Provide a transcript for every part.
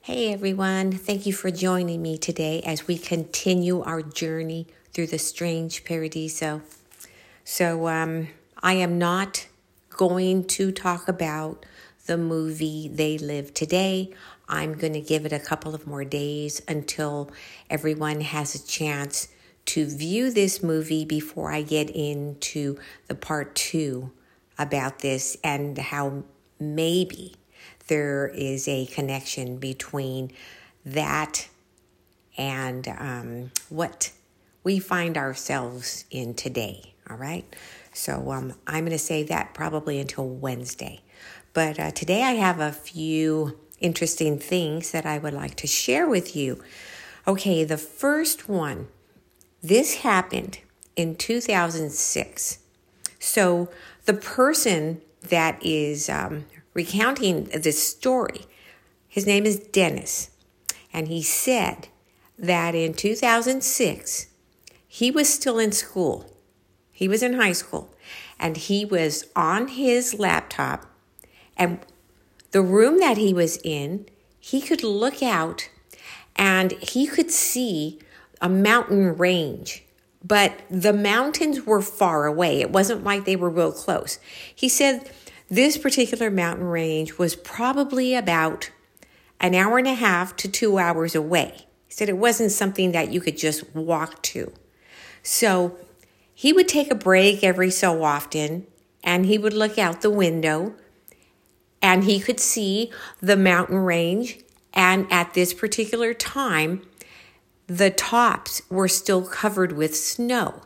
Hey everyone, thank you for joining me today as we continue our journey through the strange paradiso. I am not going to talk about the movie They Live Today. I'm going to give it a couple of more days until everyone has a chance to view this movie before I get into the part 2 about this and how maybe there is a connection between that and what we find ourselves in today. All right. So I'm going to say that probably until Wednesday. But today I have a few interesting things that I would like to share with you. Okay, the first one, this happened in 2006. So the person that is recounting this story, his name is Dennis, and he said that in 2006, he was still in school. He was in high school, and he was on his laptop, and the room that he was in, he could look out, and he could see a mountain range, but the mountains were far away. It wasn't like they were real close. He said this particular mountain range was probably about an hour and a half to 2 hours away. He said it wasn't something that you could just walk to. So he would take a break every so often, and he would look out the window, and he could see the mountain range. And at this particular time, the tops were still covered with snow.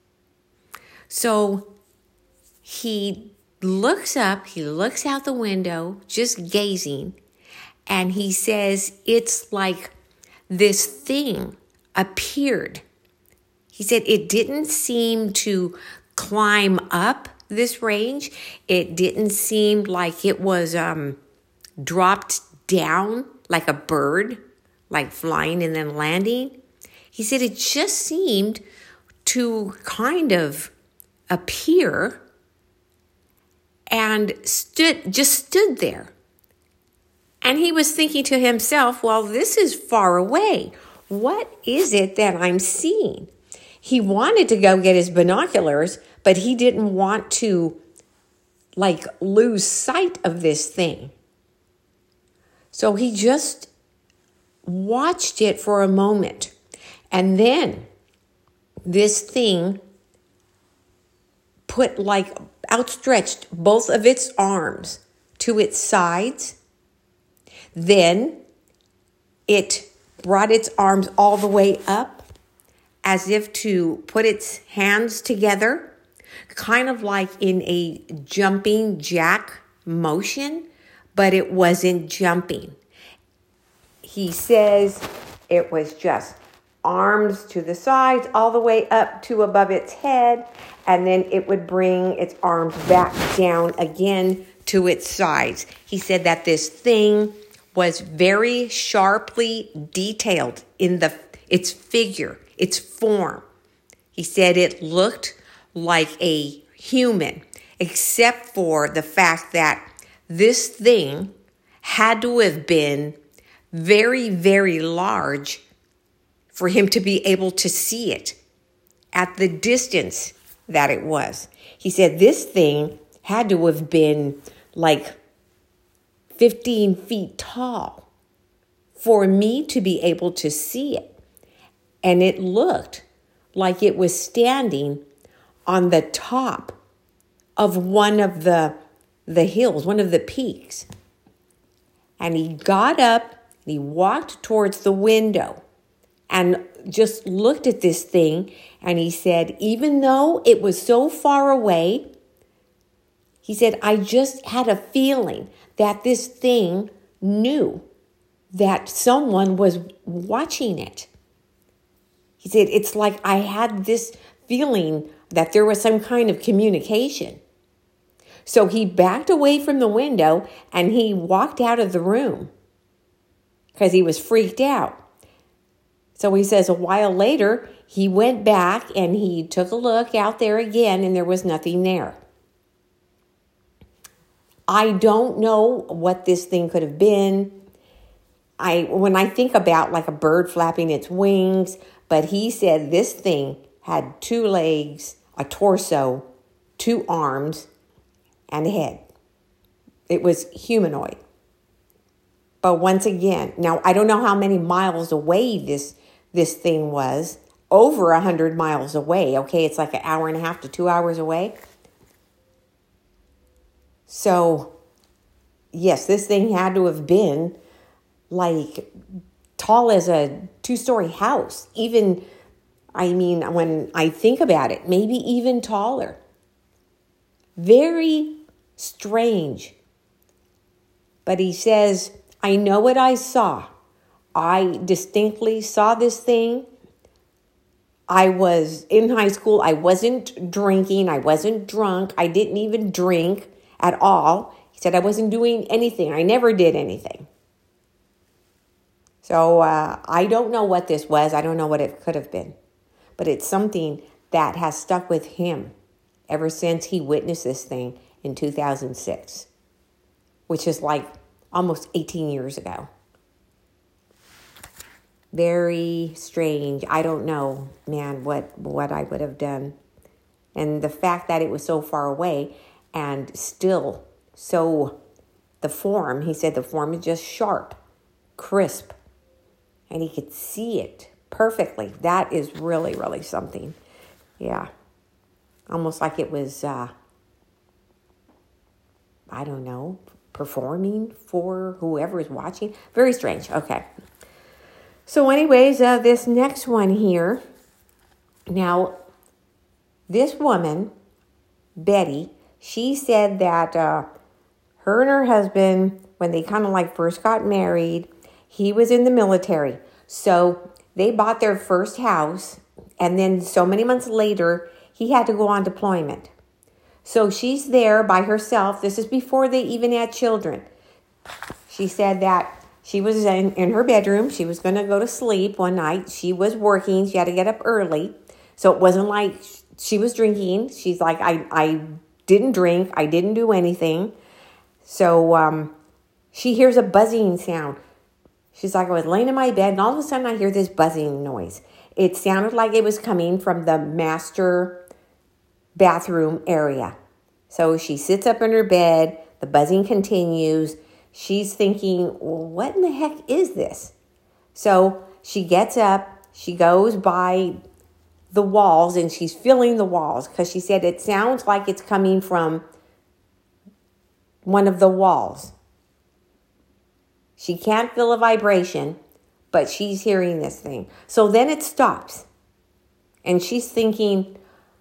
So he looks up, he looks out the window, just gazing, and he says, it's like this thing appeared. He said it didn't seem to climb up this range. It didn't seem like it was dropped down like a bird, like flying and then landing. He said it just seemed to kind of appear and stood there. And he was thinking to himself, well, this is far away. What is it that I'm seeing? He wanted to go get his binoculars, but he didn't want to lose sight of this thing. So he just watched it for a moment. And then this thing outstretched both of its arms to its sides. Then it brought its arms all the way up as if to put its hands together, kind of like in a jumping jack motion, but it wasn't jumping. He says it was just arms to the sides all the way up to above its head, and then it would bring its arms back down again to its sides. He said that this thing was very sharply detailed in its figure, its form. He said it looked like a human, except for the fact that this thing had to have been very, very large for him to be able to see it at the distance that it was. He said this thing had to have been like 15 feet tall for me to be able to see it. And it looked like it was standing on the top of one of the hills, one of the peaks. And he got up and he walked towards the window and just looked at this thing. And he said, even though it was so far away, he said, I just had a feeling that this thing knew that someone was watching it. He said, it's like I had this feeling that there was some kind of communication. So he backed away from the window and he walked out of the room because he was freaked out. So he says a while later, he went back and he took a look out there again and there was nothing there. I don't know what this thing could have been. when I think about like a bird flapping its wings, but he said this thing had 2 legs, a torso, 2 arms, and a head. It was humanoid. But once again, now I don't know how many miles away this thing was. Over 100 miles away. Okay, it's like an hour and a half to 2 hours away. So, yes, this thing had to have been like tall as a 2-story house. Even, I mean, when I think about it, maybe even taller. Very strange. But he says, I know what I saw. I distinctly saw this thing. I was in high school. I wasn't drinking. I wasn't drunk. I didn't even drink at all. He said I wasn't doing anything. I never did anything. So I don't know what this was. I don't know what it could have been. But it's something that has stuck with him ever since he witnessed this thing in 2006, which is like almost 18 years ago. Very strange. I don't know, man, what I would have done. And the fact that it was so far away and still so, he said the form is just sharp, crisp, and he could see it perfectly. That is really, really something. Yeah. Almost like it was, I don't know, performing for whoever is watching. Very strange. Okay. So anyways, this next one here. Now, this woman, Betty, she said that her and her husband, when they kind of like first got married, he was in the military. So they bought their first house, and then so many months later, he had to go on deployment. So she's there by herself. This is before they even had children. She said that she was in her bedroom. She was going to go to sleep one night. She was working. She had to get up early. So it wasn't like she was drinking. She's like, I didn't drink. I didn't do anything. So she hears a buzzing sound. She's like, I was laying in my bed, and all of a sudden I hear this buzzing noise. It sounded like it was coming from the master bathroom area. So she sits up in her bed. The buzzing continues. She's thinking, well, what in the heck is this? So she gets up, she goes by the walls, and she's feeling the walls because she said it sounds like it's coming from one of the walls. She can't feel a vibration, but she's hearing this thing. So then it stops, and she's thinking,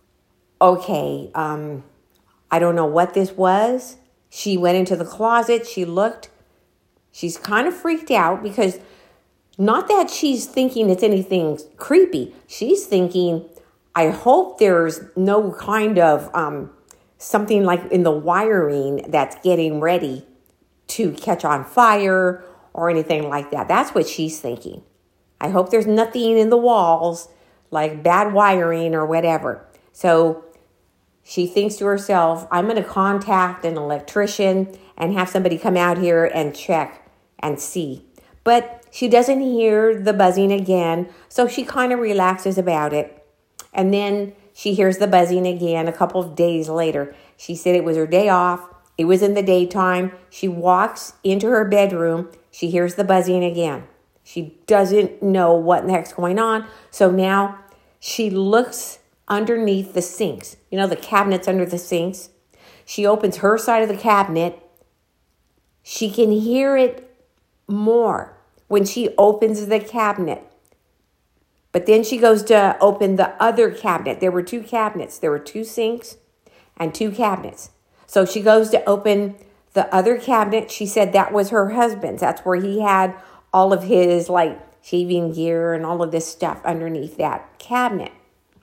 okay, I don't know what this was. She went into the closet. She looked. She's kind of freaked out because not that she's thinking it's anything creepy. She's thinking, I hope there's no kind of something like in the wiring that's getting ready to catch on fire or anything like that. That's what she's thinking. I hope there's nothing in the walls like bad wiring or whatever. So she thinks to herself, I'm going to contact an electrician and have somebody come out here and check and see. But she doesn't hear the buzzing again, so she kind of relaxes about it. And then she hears the buzzing again a couple of days later. She said it was her day off. It was in the daytime. She walks into her bedroom. She hears the buzzing again. She doesn't know what in the heck's going on. So now she looks underneath the sinks. You know, the cabinets under the sinks. She opens her side of the cabinet. She can hear it more when she opens the cabinet. But then she goes to open the other cabinet. There were 2 cabinets. There were 2 sinks and 2 cabinets. So she goes to open the other cabinet. She said that was her husband's. That's where he had all of his like shaving gear and all of this stuff underneath that cabinet.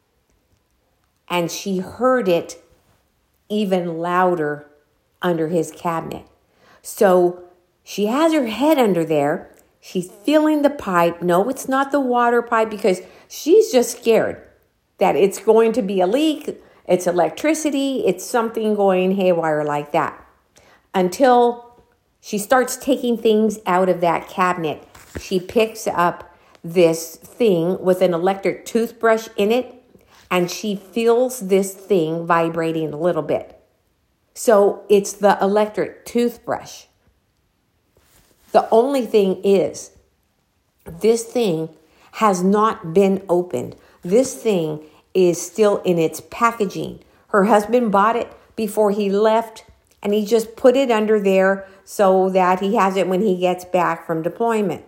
And she heard it even louder under his cabinet. So she has her head under there. She's feeling the pipe. No, it's not the water pipe because she's just scared that it's going to be a leak. It's electricity. It's something going haywire like that. Until she starts taking things out of that cabinet. she picks up this thing with an electric toothbrush in it, and she feels this thing vibrating a little bit. So it's the electric toothbrush. The only thing is, this thing has not been opened. This thing is still in its packaging. Her husband bought it before he left, and he just put it under there so that he has it when he gets back from deployment.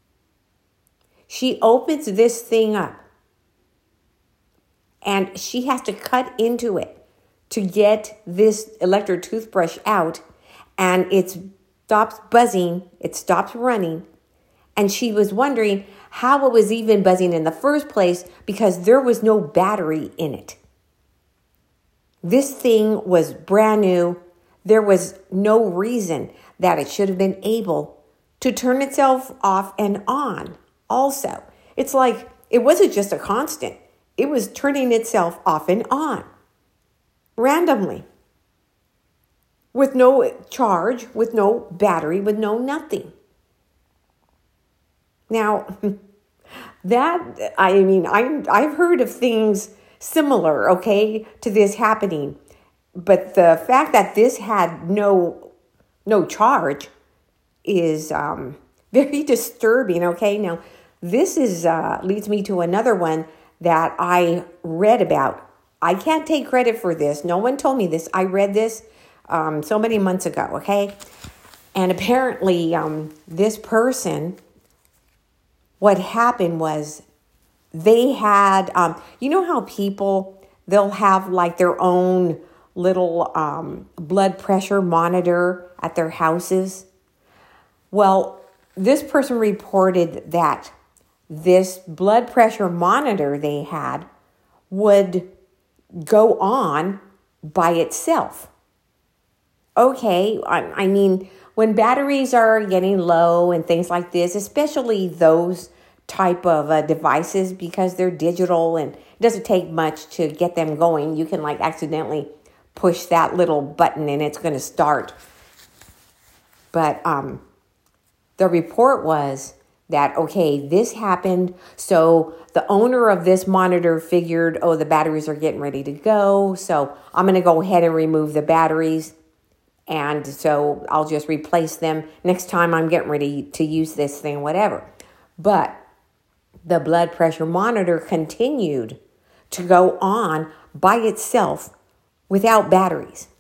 She opens this thing up, and she has to cut into it to get this electric toothbrush out, and it stops buzzing, it stops running, and she was wondering how it was even buzzing in the first place because there was no battery in it. This thing was brand new. There was no reason that it should have been able to turn itself off and on. Also, it's like it wasn't just a constant. It was turning itself off and on randomly, with no charge, with no battery, with no nothing. Now, I've heard of things similar, okay, to this happening. But the fact that this had no charge is very disturbing, okay? Now, this is leads me to another one that I read about. I can't take credit for this. No one told me this. I read this so many months ago, okay? And apparently, this person, what happened was they had, you know how people, they'll have like their own little blood pressure monitor at their houses? Well, this person reported that this blood pressure monitor they had would go on by itself. Okay, I mean, when batteries are getting low and things like this, especially those type of devices, because they're digital and it doesn't take much to get them going. You can like accidentally push that little button and it's going to start. But the report was that, okay, this happened. So the owner of this monitor figured, oh, the batteries are getting ready to go. So I'm going to go ahead and remove the batteries. And so I'll just replace them next time I'm getting ready to use this thing, whatever. But the blood pressure monitor continued to go on by itself without batteries.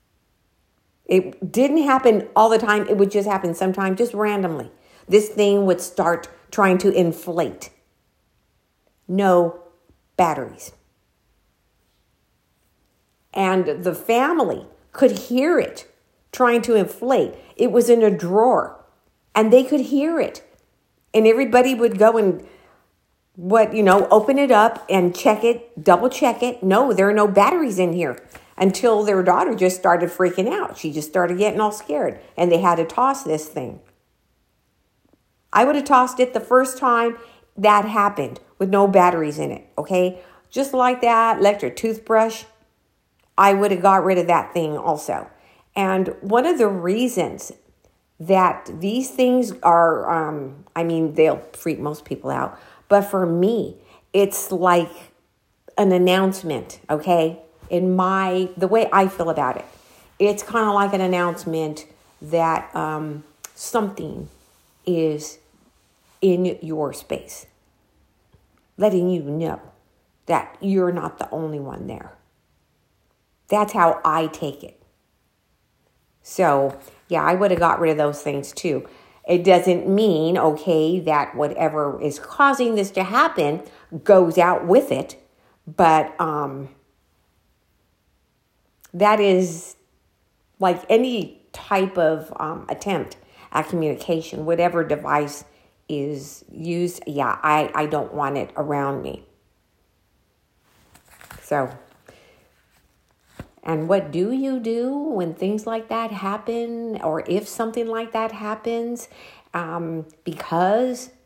It didn't happen all the time. It would just happen sometime, just randomly. This thing would start trying to inflate. No batteries. And the family could hear it trying to inflate. It was in a drawer and they could hear it. And everybody would go and open it up and check it, double check it. No, there are no batteries in here. Until their daughter just started freaking out. She just started getting all scared. And they had to toss this thing. I would have tossed it the first time that happened with no batteries in it, okay? Just like that electric toothbrush, I would have got rid of that thing also. And one of the reasons that these things are, they'll freak most people out. But for me, it's like an announcement, okay? The way I feel about it, it's kind of like an announcement that something is in your space, letting you know that you're not the only one there. That's how I take it. So, yeah, I would have got rid of those things too. It doesn't mean, okay, that whatever is causing this to happen goes out with it, but that is like any type of attempt at communication, whatever device is used. Yeah, I don't want it around me. So, and what do you do when things like that happen, or if something like that happens? Because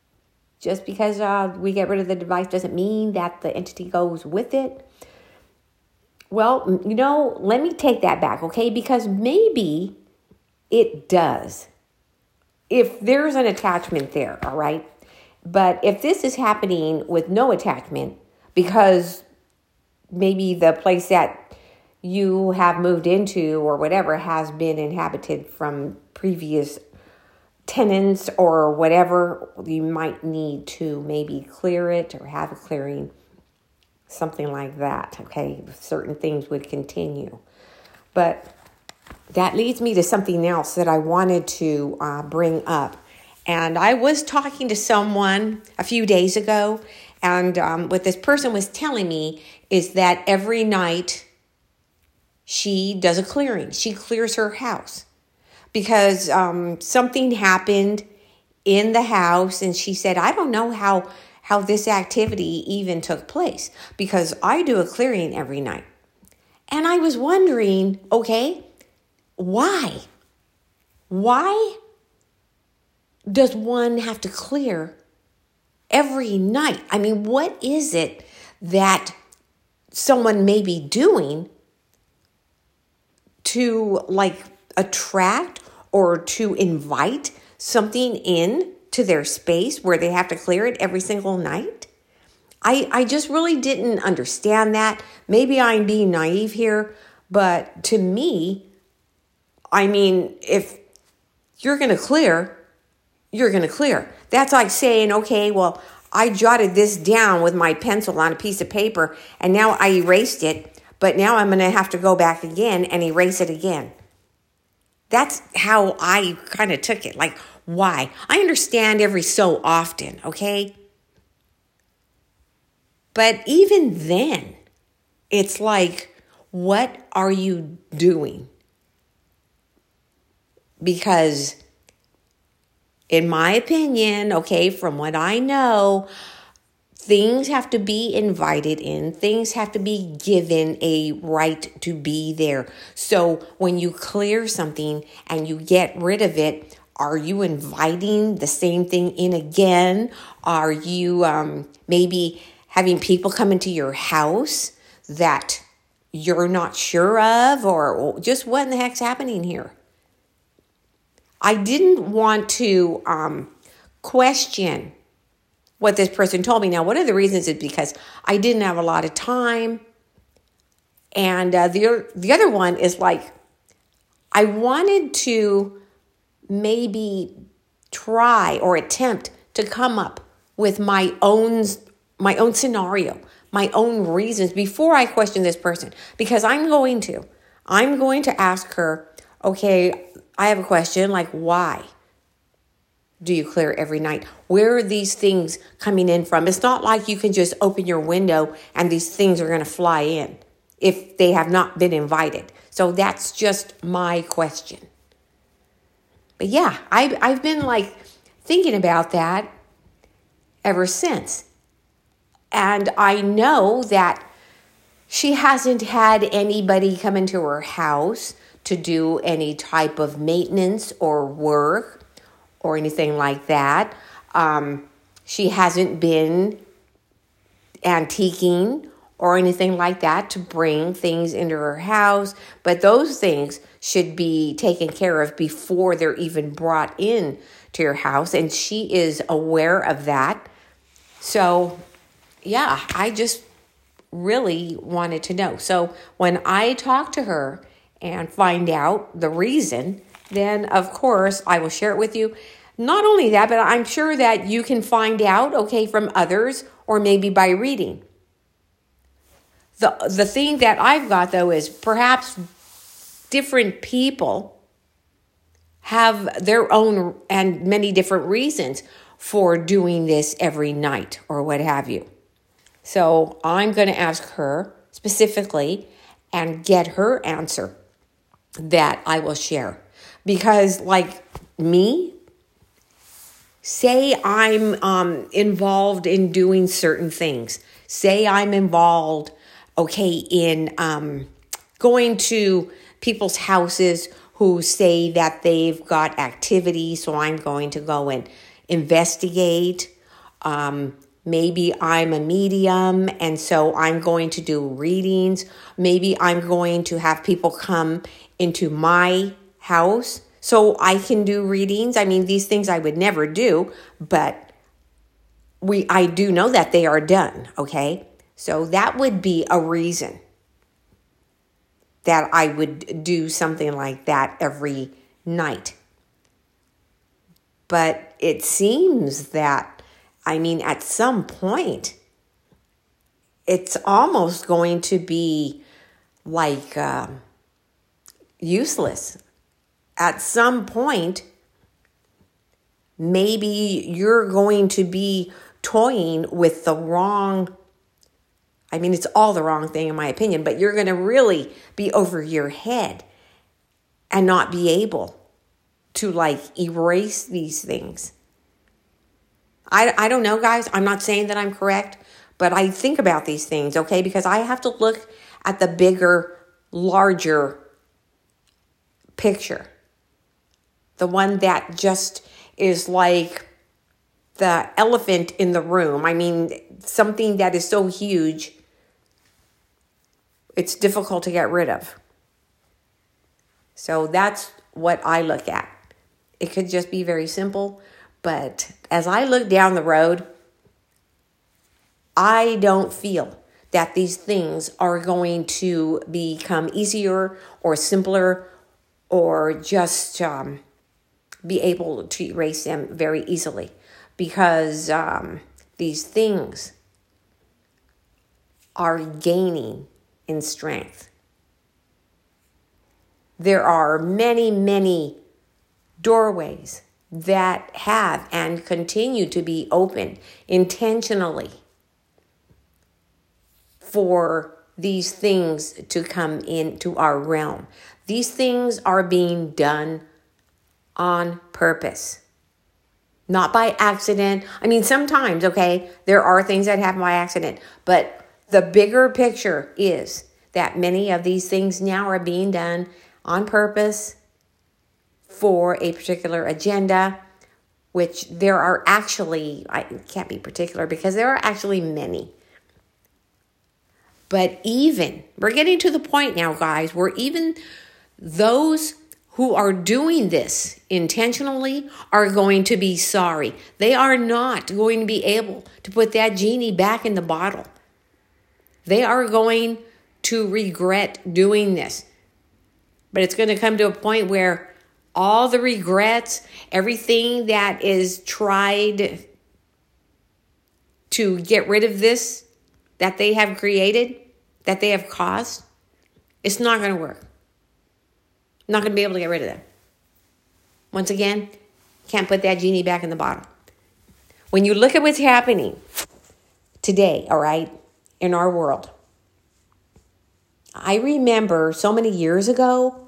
we get rid of the device doesn't mean that the entity goes with it. Well, let me take that back, okay? Because maybe it does. if there's an attachment there, all right? But if this is happening with no attachment, because maybe the place that you have moved into or whatever has been inhabited from previous tenants or whatever, you might need to maybe clear it or have a clearing, something like that, okay? Certain things would continue. But that leads me to something else that I wanted to bring up. And I was talking to someone a few days ago, and what this person was telling me is that every night she does a clearing. She clears her house because something happened in the house, and she said, I don't know how this activity even took place because I do a clearing every night. And I was wondering, okay, why? Why does one have to clear every night? I mean, what is it that someone may be doing to like attract or to invite something in to their space where they have to clear it every single night? I just really didn't understand that. Maybe I'm being naive here, but to me, I mean, if you're going to clear, you're going to clear. That's like saying, okay, well, I jotted this down with my pencil on a piece of paper and now I erased it, but now I'm going to have to go back again and erase it again. That's how I kind of took it. Like, why? I understand every so often, okay? But even then, it's like, what are you doing? Because in my opinion, okay, from what I know, things have to be invited in. Things have to be given a right to be there. So when you clear something and you get rid of it, are you inviting the same thing in again? Are you maybe having people come into your house that you're not sure of? Or just what in the heck's happening here? I didn't want to question what this person told me. Now, one of the reasons is because I didn't have a lot of time. And the other one is like, I wanted to maybe try or attempt to come up with my own scenario, my own reasons before I question this person. Because I'm going to ask her, okay, I have a question, like, why do you clear every night? Where are these things coming in from? It's not like you can just open your window and these things are going to fly in if they have not been invited. So that's just my question. But yeah, I've been like thinking about that ever since. And I know that she hasn't had anybody come into her house to do any type of maintenance or work or anything like that. She hasn't been antiquing or anything like that to bring things into her house. But those things should be taken care of before they're even brought in to your house. And she is aware of that. So, yeah, I just really wanted to know. So when I talk to her and find out the reason, then of course I will share it with you. Not only that, but I'm sure that you can find out, okay, from others or maybe by reading. The thing that I've got though is perhaps different people have their own and many different reasons for doing this every night or what have you. So I'm going to ask her specifically and get her answer that I will share. Because like me, say I'm involved in doing certain things. Say I'm involved, okay, in going to people's houses who say that they've got activity, so I'm going to go and investigate. Maybe I'm a medium, and so I'm going to do readings. Maybe I'm going to have people come into my house So I can do readings. I mean, these things I would never do, but I do know that they are done, okay? So that would be a reason that I would do something like that every night. But it seems that, I mean, at some point, it's almost going to be like useless. At some point, maybe you're going to be toying with the wrong, I mean, it's all the wrong thing in my opinion, but you're going to really be over your head and not be able to like erase these things. I don't know, guys. I'm not saying that I'm correct, but I think about these things, okay? Because I have to look at the bigger, larger picture. The one that just is like the elephant in the room. I mean, something that is so huge, it's difficult to get rid of. So that's what I look at. It could just be very simple, but as I look down the road, I don't feel that these things are going to become easier or simpler or just be able to erase them very easily, because these things are gaining in strength. There are many, many doorways that have and continue to be open intentionally for these things to come into our realm. These things are being done on purpose, not by accident. I mean, sometimes, okay, there are things that happen by accident, but the bigger picture is that many of these things now are being done on purpose for a particular agenda, which there are actually, I can't be particular because there are actually many. But even, we're getting to the point now, guys, where even those who are doing this intentionally are going to be sorry. They are not going to be able to put that genie back in the bottle. They are going to regret doing this. But it's going to come to a point where all the regrets, everything that is tried to get rid of this, that they have created, that they have caused, it's not going to work. Not going to be able to get rid of them. Once again, can't put that genie back in the bottle. When you look at what's happening today, all right, in our world, I remember so many years ago,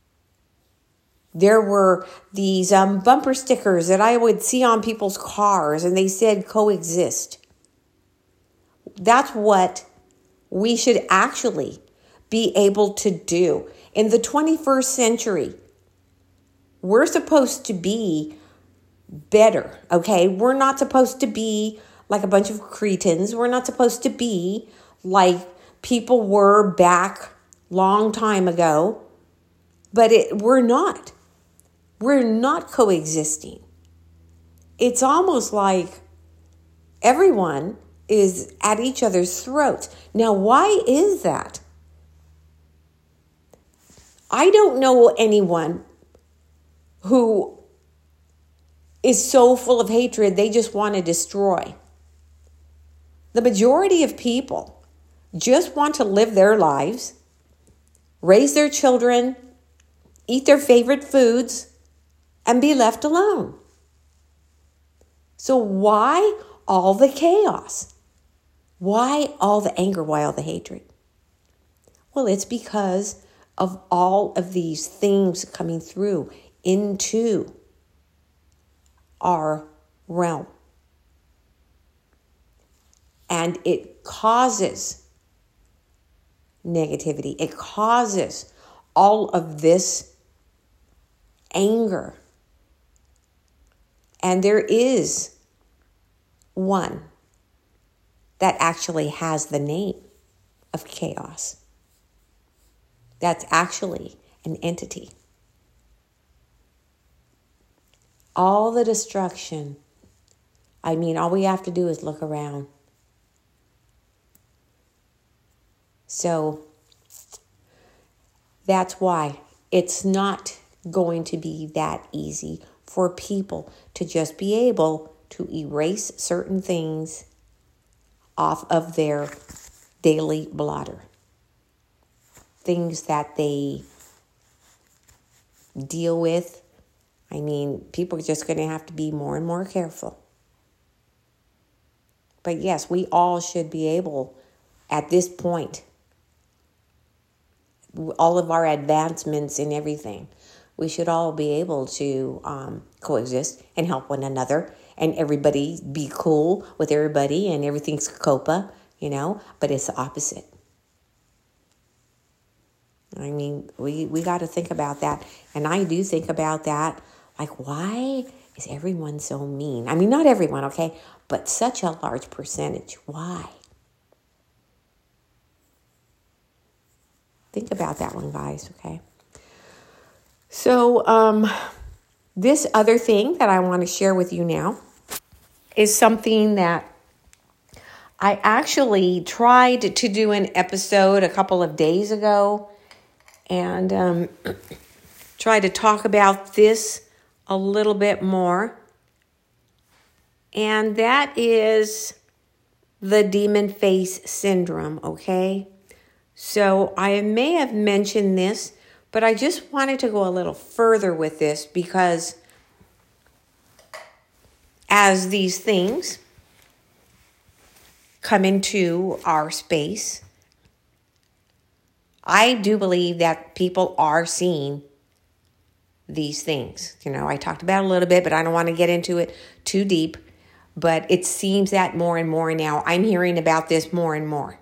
there were these bumper stickers that I would see on people's cars, and they said coexist. That's what we should actually be able to do. In the 21st century, we're supposed to be better, okay? We're not supposed to be like a bunch of cretins. We're not supposed to be like people were back long time ago. But we're not. We're not coexisting. It's almost like everyone is at each other's throats. Now, why is that? I don't know anyone who is so full of hatred they just want to destroy. The majority of people just want to live their lives, raise their children, eat their favorite foods, and be left alone. So why all the chaos? Why all the anger? Why all the hatred? Well, it's because of all of these things coming through into our realm. And it causes negativity. It causes all of this anger. And there is one that actually has the name of chaos. That's actually an entity. all the destruction. I mean, all we have to do is look around. So that's why it's not going to be that easy for people to just be able to erase certain things off of their daily blotter. Things that they deal with. I mean, people are just going to have to be more and more careful. But yes, we all should be able, at this point, all of our advancements and everything, we should all be able to coexist and help one another, and everybody be cool with everybody, and everything's copa, but it's the opposite. I mean, we got to think about that. And I do think about that. Like, why is everyone so mean? I mean, not everyone, okay? But such a large percentage. Why? Think about that one, guys, okay? So, this other thing that I want to share with you now is something that I actually tried to do an episode a couple of days ago, and try to talk about this a little bit more. And that is the demon face syndrome, okay? So I may have mentioned this, but I just wanted to go a little further with this, because as these things come into our space, I do believe that people are seeing these things. I talked about it a little bit, but I don't want to get into it too deep. But it seems that more and more now, I'm hearing about this more and more.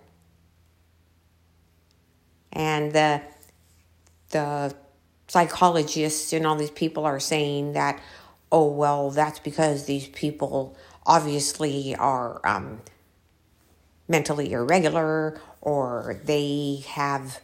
And the psychologists and all these people are saying that, oh, well, that's because these people obviously are mentally irregular, or they have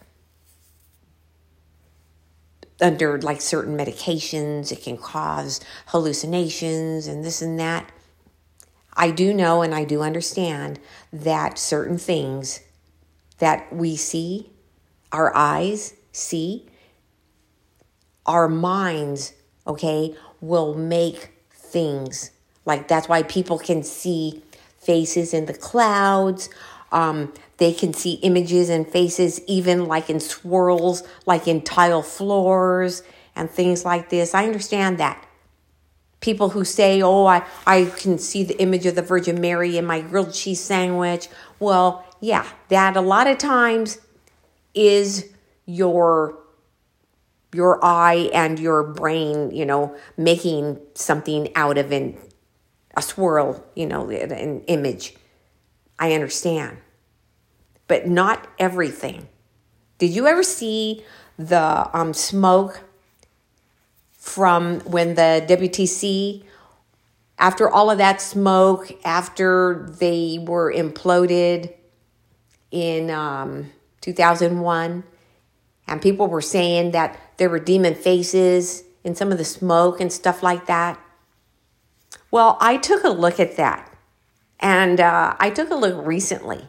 under like certain medications, it can cause hallucinations and this and that. I do know and I do understand that certain things that we see, our eyes see, our minds, okay, will make things. Like, that's why people can see faces in the clouds. They can see images and faces even like in swirls, like in tile floors and things like this. I understand that. People who say, oh, I can see the image of the Virgin Mary in my grilled cheese sandwich. Well, yeah, that a lot of times is your eye and your brain, making something out of a swirl, an image. I understand. But not everything. Did you ever see the smoke from when the WTC, after all of that smoke, after they were imploded in 2001, and people were saying that there were demon faces in some of the smoke and stuff like that? Well, I took a look at that, and I took a look recently.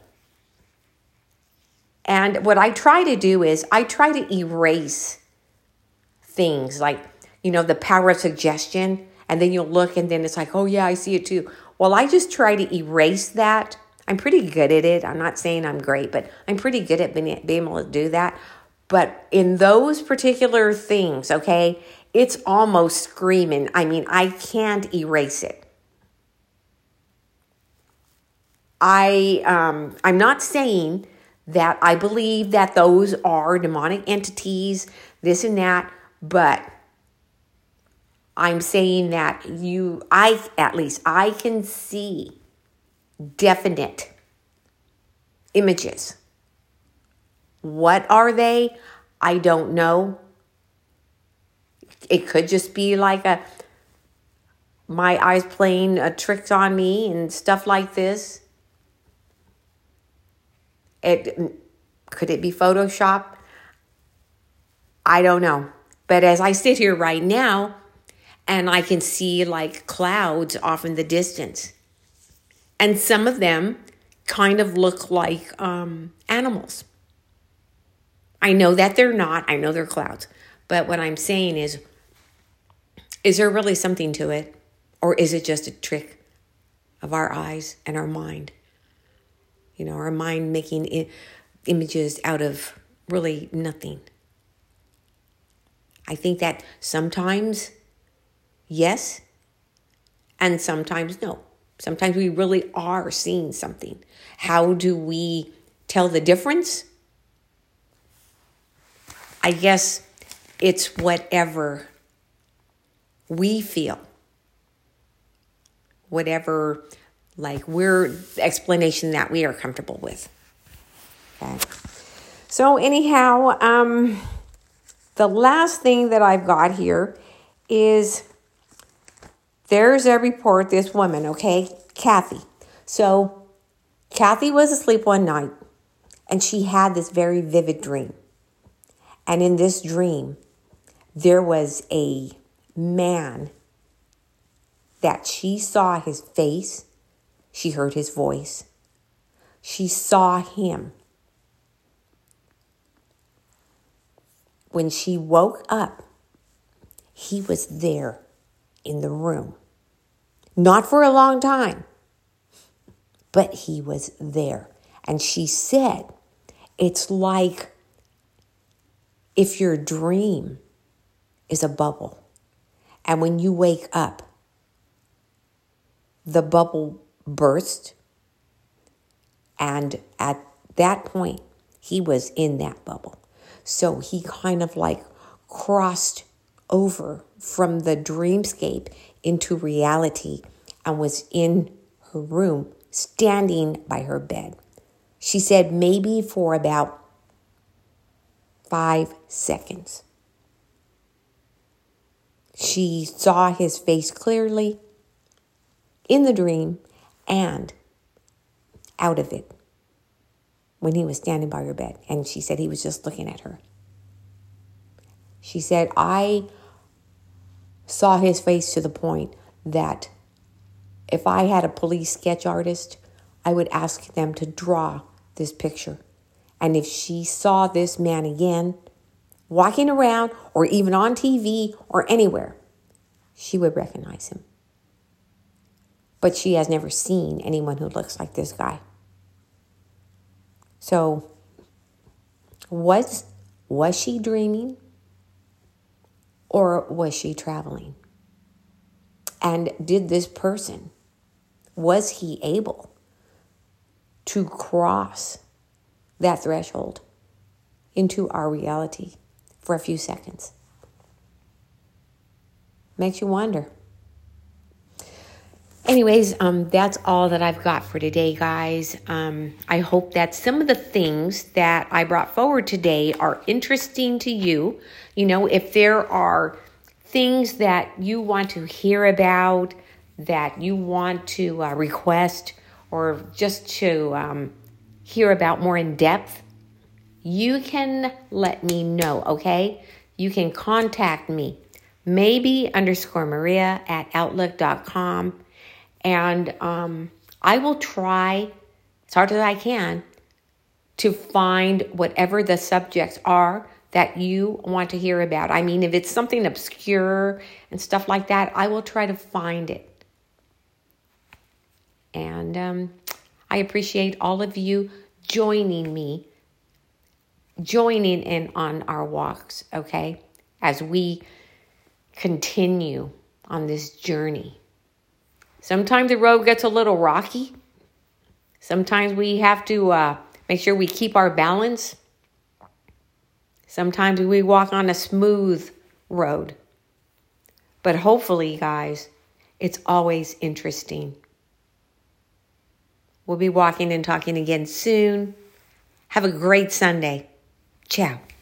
And what I try to do is I try to erase things like, the power of suggestion. And then you'll look and then it's like, oh yeah, I see it too. Well, I just try to erase that. I'm pretty good at it. I'm not saying I'm great, but I'm pretty good at being able to do that. But in those particular things, okay, it's almost screaming. I mean, I can't erase it. I'm not saying that I believe that those are demonic entities, this and that, but I'm saying that I can see definite images. What are they? I don't know. It could just be like my eyes playing a trick on me and stuff like this. Could it be Photoshop? I don't know. But as I sit here right now, And I can see like clouds off in the distance. And some of them kind of look like animals. I know that they're not. I know they're clouds. But what I'm saying is there really something to it? Or is it just a trick of our eyes and our mind? You know, our mind making images out of really nothing. I think that sometimes, yes, and sometimes no. Sometimes we really are seeing something. How do we tell the difference? I guess it's whatever we feel. Whatever, like, explanation that we are comfortable with. Okay. So anyhow, the last thing that I've got here is there's a report, this woman, okay, Kathy. So Kathy was asleep one night and she had this very vivid dream. And in this dream, there was a man that she saw his face. She heard his voice. She saw him. When she woke up, he was there in the room. Not for a long time, but he was there. And she said, it's like if your dream is a bubble, and when you wake up, the bubble burst, and at that point, he was in that bubble. So he kind of like crossed over from the dreamscape into reality and was in her room, standing by her bed. She said maybe for about 5 seconds. She saw his face clearly in the dream and out of it when he was standing by her bed. And she said he was just looking at her. She said, I saw his face to the point that if I had a police sketch artist, I would ask them to draw this picture. And if she saw this man again, walking around or even on TV or anywhere, she would recognize him. But she has never seen anyone who looks like this guy. So, was she dreaming? Or was she traveling? And did this person, was he able to cross that threshold into our reality for a few seconds? Makes you wonder. Anyways, that's all that I've got for today, guys. I hope that some of the things that I brought forward today are interesting to you. You know, if there are things that you want to hear about, that you want to request, or just to hear about more in depth, you can let me know, okay? You can contact me, maybe_Maria@outlook.com. And I will try as hard as I can to find whatever the subjects are that you want to hear about. I mean, if it's something obscure and stuff like that, I will try to find it. And I appreciate all of you joining in on our walks, okay? As we continue on this journey. Sometimes the road gets a little rocky. Sometimes we have to make sure we keep our balance. Sometimes we walk on a smooth road. But hopefully, guys, it's always interesting. We'll be walking and talking again soon. Have a great Sunday. Ciao.